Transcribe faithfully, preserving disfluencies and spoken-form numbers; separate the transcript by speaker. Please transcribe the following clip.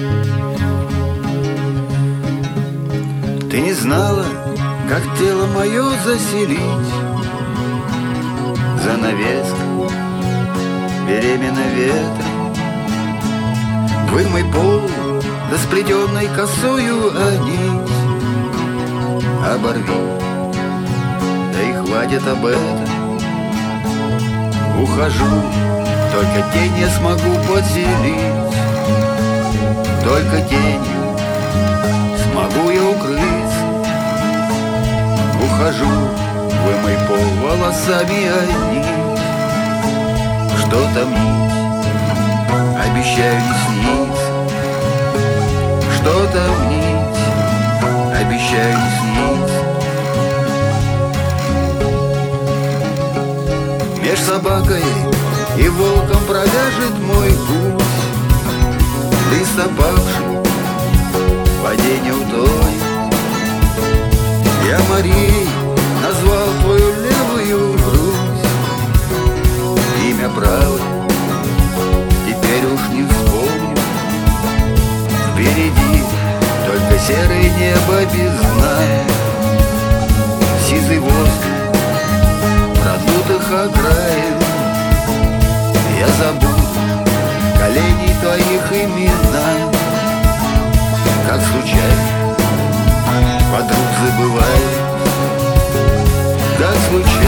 Speaker 1: Ты не знала, как тело мое заселить, занавеска беременна ветром. Вымой пол, да сплетенной косою нить оборви, да и хватит об этом. Ухожу, только тень я смогу подселить, только тенью смогу я укрыться. Ухожу, вымой пол волосами одни. Что там нить, обещаю не снится. Что там нить, обещаю не снится. Меж собакой и волком проляжет мой путь. Лист опавший в воде не утонет. Я Марией назвал твою левую грудь. Имя правое теперь уж не вспомню. Впереди только серое небо без дна, сизый воздух продутых окраин. Я забуду коленей твоих имена, как случайно подруг забывает, как случайно